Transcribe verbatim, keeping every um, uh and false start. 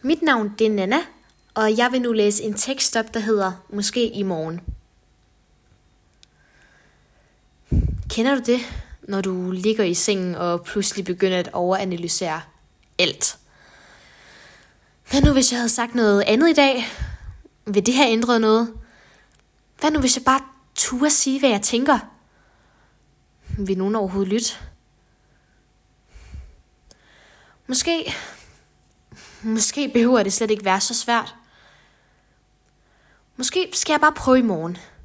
Mit navn det er Nana, og jeg vil nu læse en tekst op, der hedder Måske i morgen. Kender du det, når du ligger i sengen og pludselig begynder at overanalysere alt? Hvad nu, hvis jeg havde sagt noget andet i dag? Vil det have ændret noget? Hvad nu, hvis jeg bare turde sige, hvad jeg tænker? Vil nogen overhovedet lytte? Måske, måske behøver det slet ikke være så svært. Måske skal jeg bare prøve i morgen.